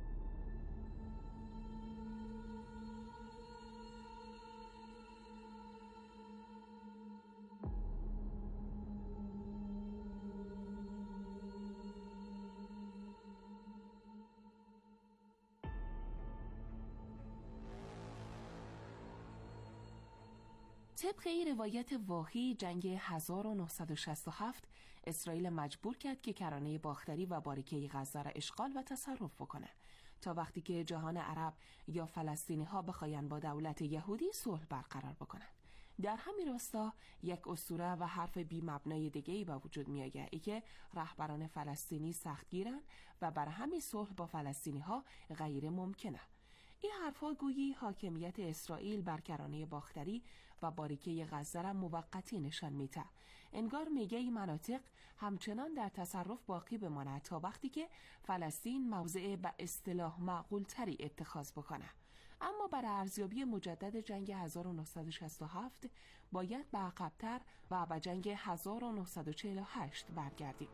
طبق این روایت واهی جنگ هزار و نهصد و شصت و هفت اسرائیل مجبور کرد که کرانه باختری و باریکه غزه را اشغال و تصرف بکنه تا وقتی که جهان عرب یا فلسطینی ها بخواین با دولت یهودی صلح برقرار بکنن. در همین راستا یک اسطوره و حرف بی مبنای دیگه‌ای به وجود میآید ای که رهبران فلسطینی سختگیرن و بر همین صلح با فلسطینی ها غیر ممکنه. این حرفا گویی حاکمیت اسرائیل بر کرانه باختری و باریکه غزه را موقتی نشان میده. انگار میگه این مناطق همچنان در تصرف باقی بماند تا وقتی که فلسطین موضع به اصطلاح معقول تری اتخاذ بکنه. اما برای ارزیابی مجدد جنگ هزار و نهصد و شصت و هفت باید به عقب‌تر و به جنگ هزار و نهصد و چهل و هشت برگردیم.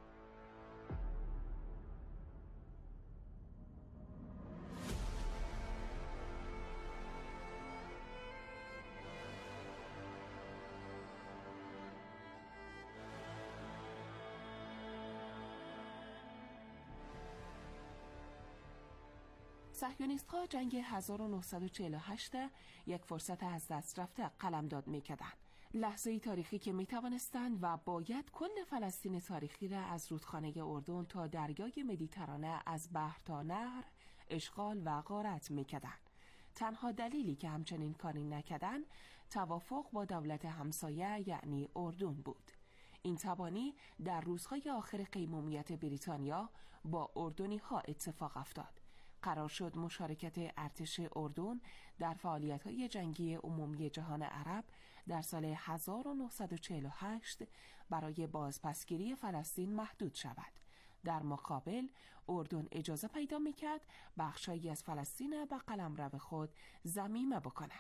صهیونیست‌ها جنگ هزار و نهصد و چهل و هشت یک فرصت از دست رفته قلمداد می‌کردند. لحظه‌ای تاریخی که می‌توانستند و باید کل فلسطین تاریخی را از رودخانه اردن تا دریای مدیترانه از بحر تا نهر اشغال و غارت می‌کردند. تنها دلیلی که همچنین کاری نکردند توافق با دولت همسایه یعنی اردن بود. این تبانی در روزهای آخر قیمومیت بریتانیا با اردنی‌ها اتفاق افتاد. قرار شد مشارکت ارتش اردن در فعالیت‌های جنگی عمومی جهان عرب در سال هزار و نهصد و چهل و هشت برای بازپسگیری فلسطین محدود شود. در مقابل اردن اجازه پیدا می‌کرد بخشایی از فلسطین به قلمرو خود ضمیمه بکنه.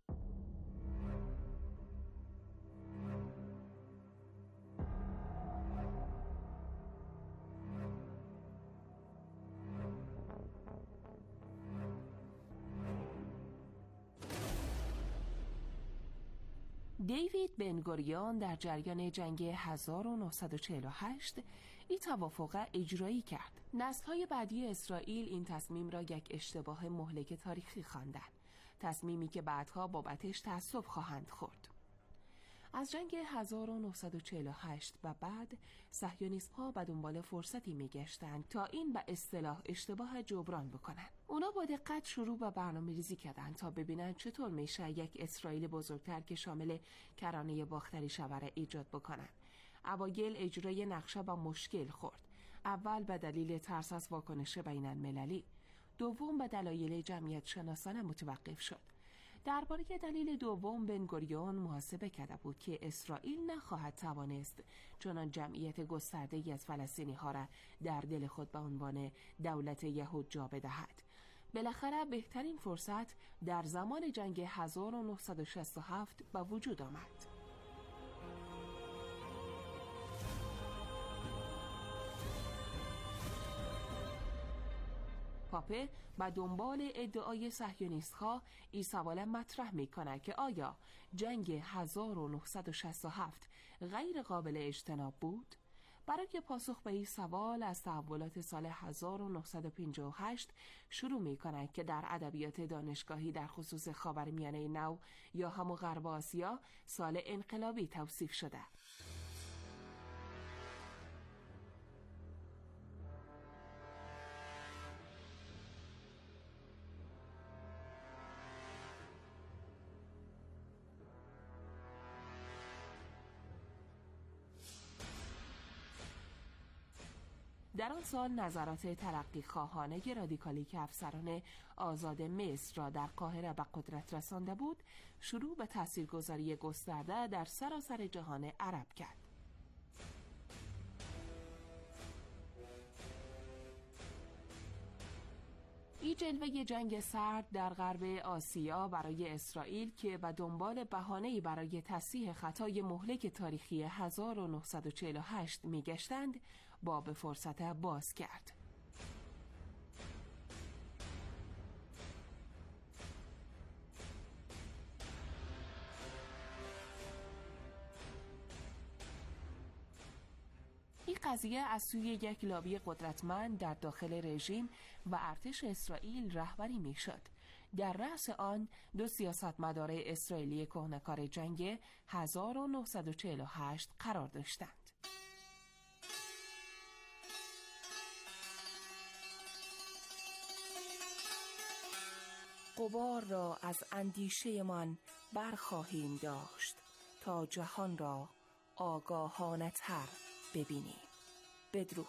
دیوید بن گوریون در جریان جنگ هزار و نهصد و چهل و هشت این توافق اجرایی کرد. نسل‌های بعدی اسرائیل این تصمیم را یک اشتباه مهلک تاریخی خواندند، تصمیمی که بعدها بابتش تأسف خواهند خورد. از جنگ هزار و نهصد و چهل و هشت و بعد صهیونیست‌ها به دنبال فرصتی می‌گشتند تا این به اصطلاح اشتباه جبران بکنند. اونا با دقت شروع به برنامه‌ریزی کردند تا ببینن چطور میشه یک اسرائیل بزرگتر که شامل کرانه باختری شود را ایجاد بکنن. اوایل اجرای نقشه با مشکل خورد. اول به دلیل ترس از واکنش بین‌المللی، دوم به دلایل جمعیت شناسانه متوقف شد. درباره دلیل دوم بن گوریون محاسبه کرده بود که اسرائیل نخواهد توانست چنان جمعیت گسترده‌ای از فلسطینی ها را در دل خود به عنوان دولت یهود جا بدهد. بالاخره بهترین فرصت در زمان جنگ هزار و نهصد و شصت و هفت به وجود آمد. پاپه به دنبال ادعای صهیونیست‌ها این سوال مطرح می‌کند که آیا جنگ هزار و نهصد و شصت و هفت غیر قابل اجتناب بود؟ برای پاسخ به این سوال از تحولات سال هزار و نهصد و پنجاه و هشت شروع می‌کند که در ادبیات دانشگاهی در خصوص خاورمیانه نو یا همون غرب آسیا سال انقلابی توصیف شده. در آن سال نظرات ترقی خواهانه رادیکالی که افسران آزاد مصر را در قاهره به قدرت رسانده بود شروع به تاثیرگذاری گسترده در سراسر جهان عرب کرد. این جلوه جنگ سرد در غرب آسیا برای اسرائیل که به دنبال بهانه‌ای برای تصحیح خطای مهلک تاریخی هزار و نهصد و چهل و هشت می‌گشتند با به فرصت باز کرد. این قضیه از سوی یک لابی قدرتمند در داخل رژیم و ارتش اسرائیل رهبری میشد. در رأس آن دو سیاستمدار اسرائیلی کهنه‌کار جنگ هزار و نهصد و چهل و هشت قرار داشتند. غبار را از اندیشه من برخواهیم داشت تا جهان را آگاهانه تر ببینیم. بدرود.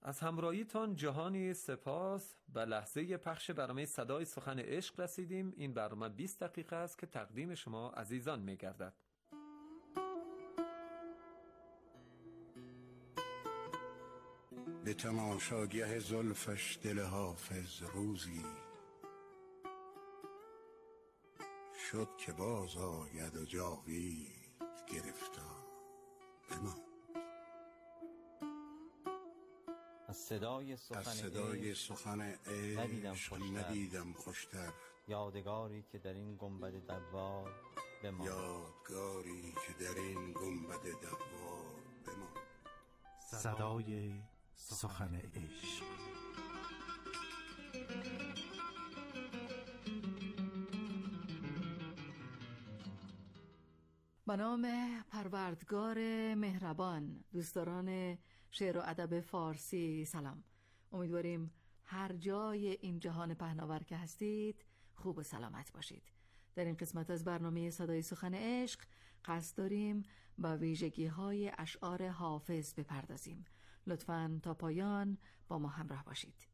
از همراهیتان جهانی سپاس. به لحظه پخش برنامه صدای سخن عشق رسیدیم. این برنامه بیست دقیقه است که تقدیم شما عزیزان می گردد. به تماشاگه زلفش دل حافظ روزی شد که باز آید و جاوید گرفتار بمان. از صدای سخن, از صدای سخن عشق ندیدم خوشتر, ندیدم خوشتر یادگاری که در این گنبد دوار بمان. یادگاری که در این گنبد دوار بمان. صدای سخن عشق. به نام پروردگار مهربان. دوستداران شعر و ادب فارسی سلام. امیدواریم هر جای این جهان پهناور که هستید خوب و سلامت باشید. در این قسمت از برنامه صدای سخن عشق قصد داریم به ویژگی های اشعار حافظ بپردازیم. لطفاً تا پایان با ما همراه باشید.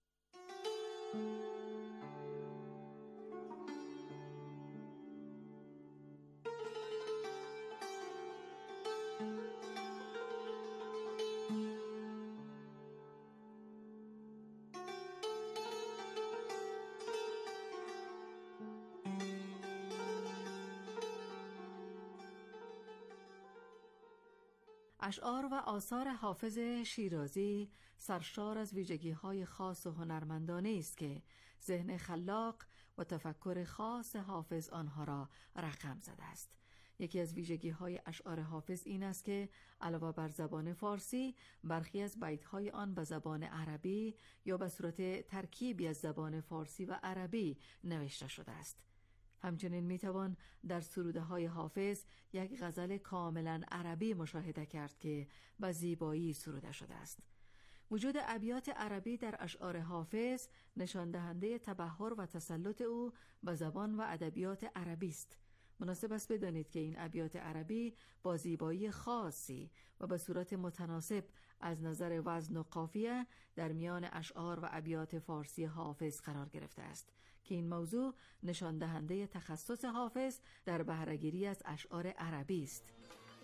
اشعار و آثار حافظ شیرازی سرشار از ویژگی‌های خاص و هنرمندانه است که ذهن خلاق و تفکر خاص حافظ آنها را رقم زده است. یکی از ویژگی‌های اشعار حافظ این است که علاوه بر زبان فارسی، برخی از بیت‌های آن به زبان عربی یا به صورت ترکیبی از زبان فارسی و عربی نوشته شده است. همچنین میتوان در سروده‌های حافظ یک غزل کاملا عربی مشاهده کرد که به زیبایی سروده شده است. وجود ابیات عربی در اشعار حافظ نشان دهنده تبحر و تسلط او به زبان و ادبیات عربی است. مناسب است بدانید که این ابیات عربی با زیبایی خاصی و به صورت متناسب از نظر وزن و قافیه در میان اشعار و ابیات فارسی حافظ قرار گرفته است که این موضوع نشان دهنده تخصص حافظ در بهره‌گیری از اشعار عربی است.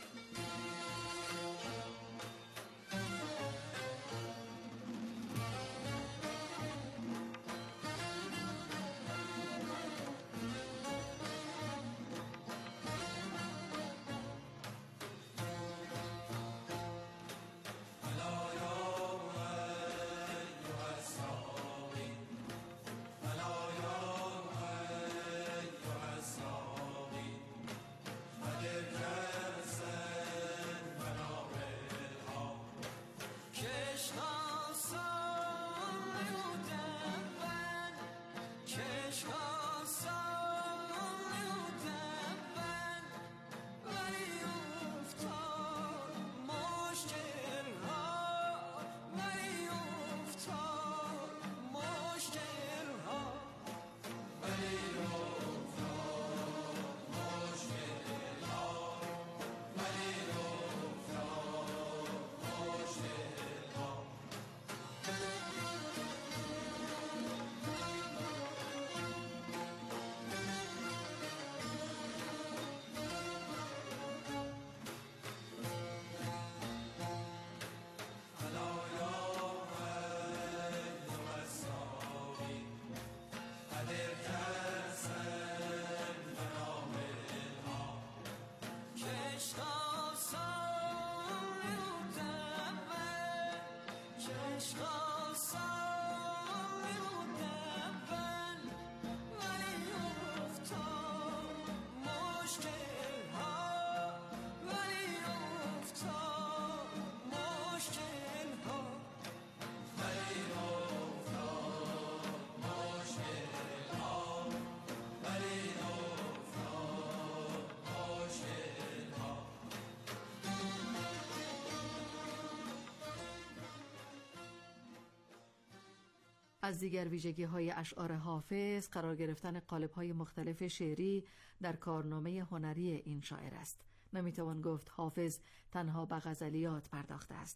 از دیگر ویژگی‌های اشعار حافظ قرار گرفتن قالب‌های مختلف شعری در کارنامه هنری این شاعر است. نمیتوان گفت حافظ تنها به غزلیات پرداخته است.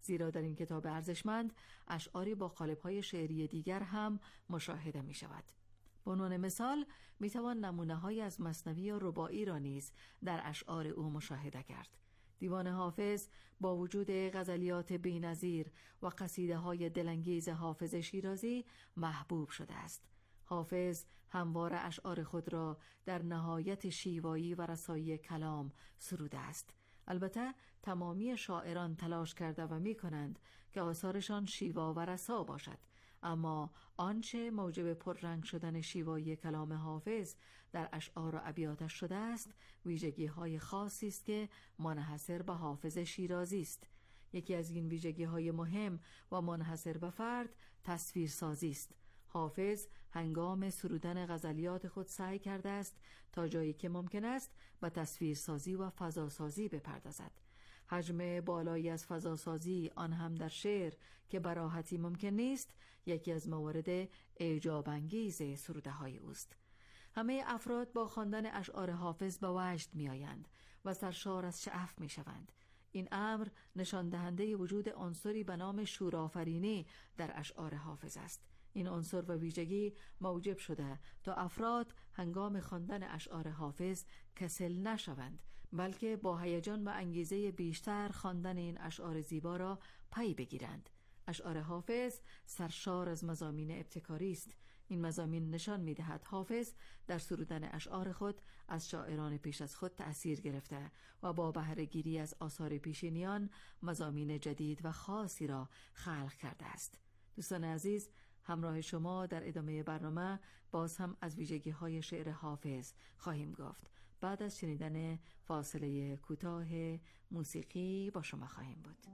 زیرا در این کتاب ارزشمند اشعاری با قالب‌های شعری دیگر هم مشاهده می شود. به عنوان مثال می توان نمونه‌هایی از مثنوی و رباعی را نیز در اشعار او مشاهده کرد. دیوان حافظ با وجود غزلیات بی‌نظیر و قصیده‌های دلانگیز حافظ شیرازی محبوب شده است. حافظ همواره اشعار خود را در نهایت شیوایی و رسایی کلام سروده است. البته تمامی شاعران تلاش کرده و می کنند که آثارشان شیوا و رسا باشد، اما آنچه موجب پررنگ شدن شیوایی کلام حافظ در اشعار و ابیاتش شده است ویژگی های خاصی است که منحصر به حافظ شیرازی است. یکی از این ویژگی های مهم و منحصر به فرد تصویرسازی است. حافظ هنگام سرودن غزلیات خود سعی کرده است تا جایی که ممکن است به تصویرسازی و فضاسازی بپردازد. حجم بالایی از فضاسازی آن هم در شعر که براحتی ممکن نیست یکی از موارد اعجاب انگیز سروده های اوست. همه افراد با خواندن اشعار حافظ به وجد می آیند و سرشار از شعف می شوند. این امر نشان دهنده وجود عنصری به نام شورآفرینی در اشعار حافظ است. این عنصر و ویژگی موجب شده تا افراد هنگام خواندن اشعار حافظ کسل نشوند، بلکه با هیجان و انگیزه بیشتر خواندن این اشعار زیبا را پی بگیرند. اشعار حافظ سرشار از مضامین ابتکاری است. این مضامین نشان می‌دهد حافظ در سرودن اشعار خود از شاعران پیش از خود تأثیر گرفته و با بهره گیری از آثار پیشینیان مضامین جدید و خاصی را خلق کرده است. دوستان عزیز، همراه شما در ادامه برنامه باز هم از ویژگی‌های شعر حافظ خواهیم گفت. بعد از شنیدن فاصله کوتاه موسیقی با شما خواهیم بود.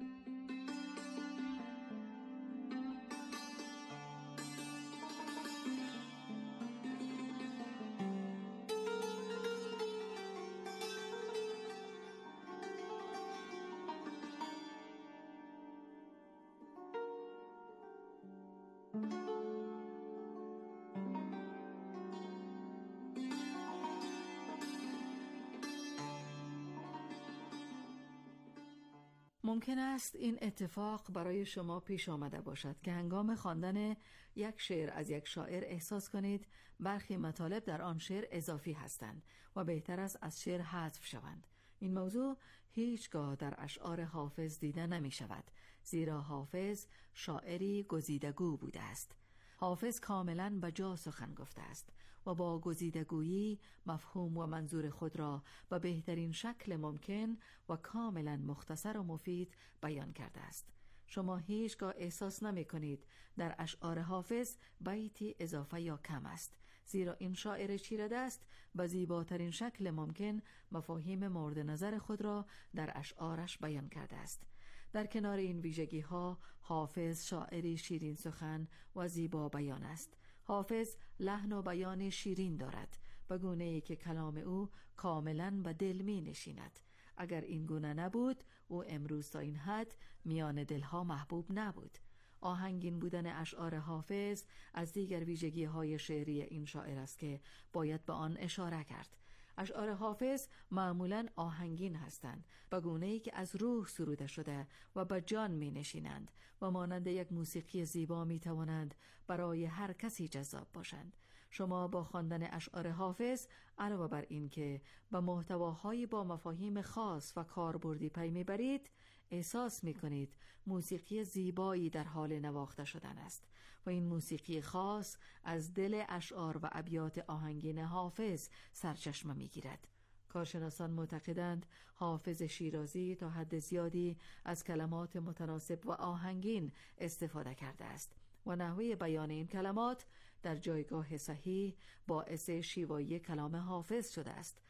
ممکن است این اتفاق برای شما پیش آمده باشد که هنگام خواندن یک شعر از یک شاعر احساس کنید برخی مطالب در آن شعر اضافی هستند و بهتر است از شعر حذف شوند. این موضوع هیچگاه در اشعار حافظ دیده نمی شود، زیرا حافظ شاعری گزیدگو بوده است. حافظ کاملاً به جا سخن گفته است و با گزیدگویی مفهوم و منظور خود را به بهترین شکل ممکن و کاملاً مختصر و مفید بیان کرده است. شما هیچگاه احساس نمی کنید در اشعار حافظ بیتی اضافه یا کم است، زیرا این شاعر چیره‌دست به زیباترین شکل ممکن مفاهیم مورد نظر خود را در اشعارش بیان کرده است. در کنار این ویژگی ها حافظ شاعری شیرین سخن و زیبا بیان است. حافظ لحن و بیان شیرین دارد، به گونه‌ای که کلام او کاملاً به دل می نشیند. اگر این گونه نبود او امروز تا این حد میان دلها محبوب نبود. آهنگین بودن اشعار حافظ از دیگر ویژگی های شعری این شاعر است که باید به آن اشاره کرد. اشعار حافظ معمولاً آهنگین هستند، به گونه‌ای که از روح سروده شده و به جان می نشینند و مانند یک موسیقی زیبا می توانند برای هر کسی جذاب باشند. شما با خواندن اشعار حافظ علاوه بر این که به محتواهای با مفاهیم خاص و کاربردی پی می برید، احساس می کنید موسیقی زیبایی در حال نواخته شدن است و این موسیقی خاص از دل اشعار و ابیات آهنگین حافظ سرچشمه می گیرد. کارشناسان معتقدند حافظ شیرازی تا حد زیادی از کلمات متناسب و آهنگین استفاده کرده است و نحوه بیان این کلمات در جایگاه صحیح باعث شیوایی کلام حافظ شده است